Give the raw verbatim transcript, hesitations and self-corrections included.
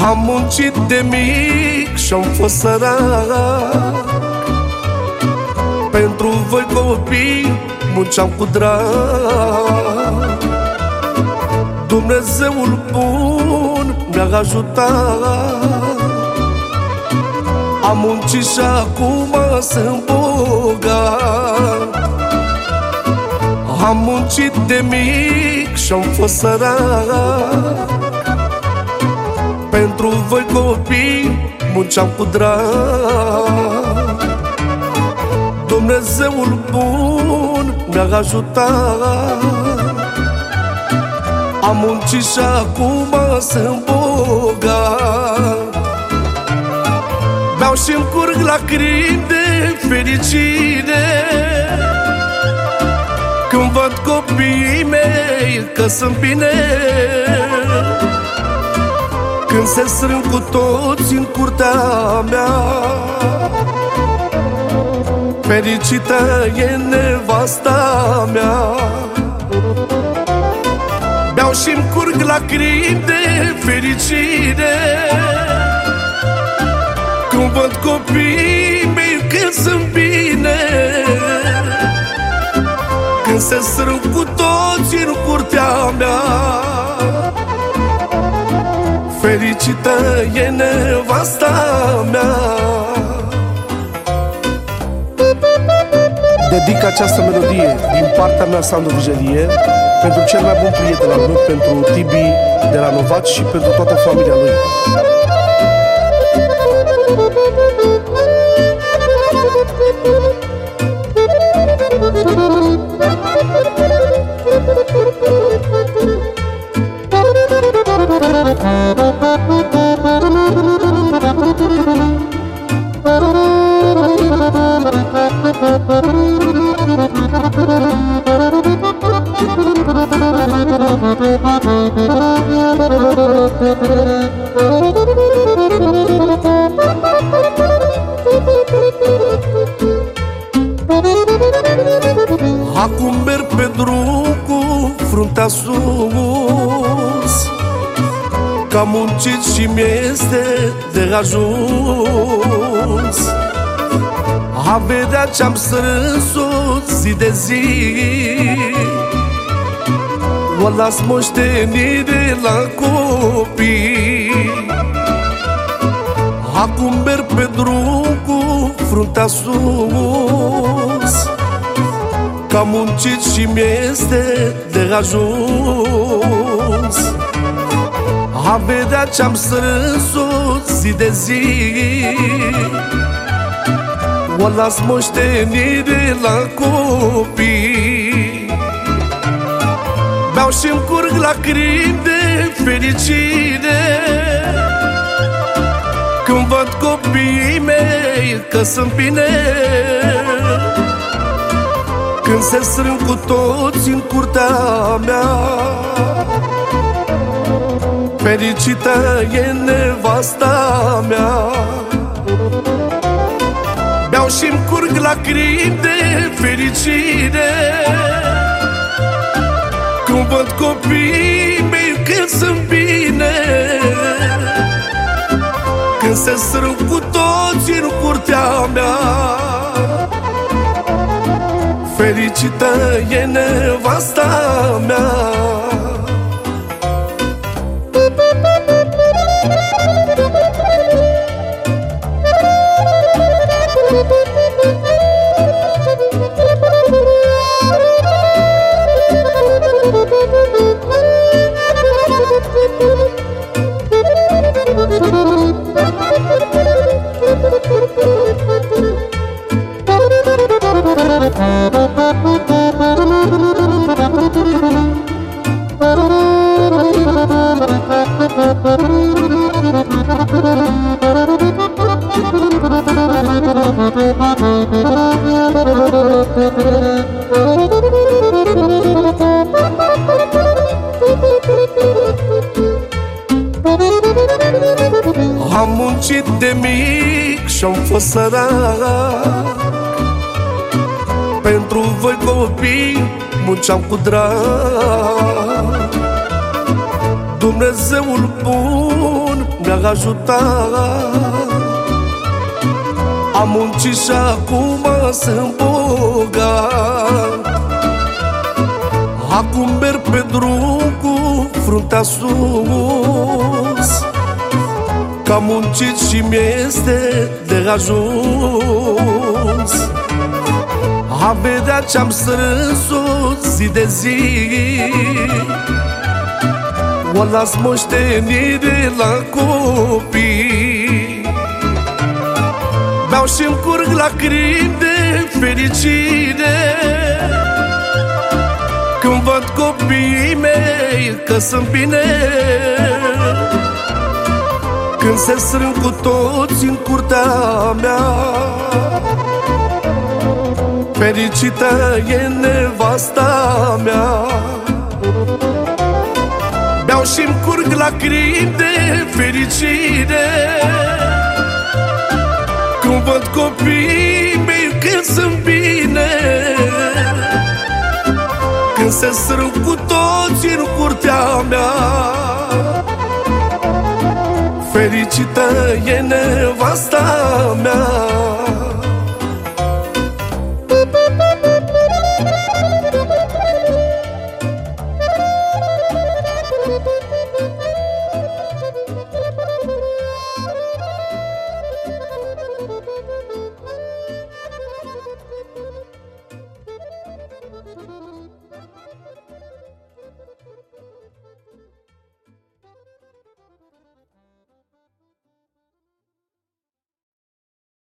Am muncit de mic și-am fost sărac. Pentru voi copii munceam cu drag. Dumnezeul bun mi-a ajutat. Am muncit și acum sunt bogat. Am muncit de mic și-am fost sărac. Pentru voi copii munceam cu drag. Dumnezeul bun mi-a ajutat. Am muncit și acum sunt bogat. Beau și-mi curg lacrimi de fericire când văd copiii mei că sunt bine. Când se strâng cu toți în curtea mea, fericită e nevasta mea. Beau și-mi curg lacrimi de fericire când văd copiii mei că sunt bine. Când se strâng cu toți în curtea mea, fericită e nevasta mea. Dedic această melodie din partea mea, Sandu Vigelie, pentru cel mai bun prieten al meu, pentru Tibi de la Novaci și pentru toată familia lui. Acum merg pe drum cu fruntea sus, că am muncit și mi-este de ajuns. Averea ce-am strâns-o zi de zi o las moștenire la copii. Acum merg pe drum cu fruntea sus, că am muncit și mi-este de ajuns. Averea ce-am strâns-o zi de zi o las moștenire la copii. Beau și-mi curg lacrimi de fericire când văd copiii mei că sunt bine. Când se strâng cu toți în curtea mea, fericită e nevasta mea. Beau și-mi curg lacrimi de fericire când văd copiii mei că sunt bine. Când se strâng cu toți în curtea mea, fericită e nevasta mea. Am muncit de mic și-am fost sărac. Pentru voi copii munceam cu drag. Dumnezeul bun te-a ajutat. Am muncit și acum sunt bogat. Acum merg pe drum cu fruntea sus, că am muncit și mi-este de ajuns. A vedea ce-am strâns-o zi de zi, o las moștenire la copii. Beau și-mi curg lacrimi de fericire când văd copiii mei că sunt bine, când se strâng cu toți în curtea mea. Fericită e nevasta mea. Beau și-mi curg lacrimi de fericire când văd copiii mei că sunt bine, când se strâng cu toți în curtea mea. Fericită e nevasta mea.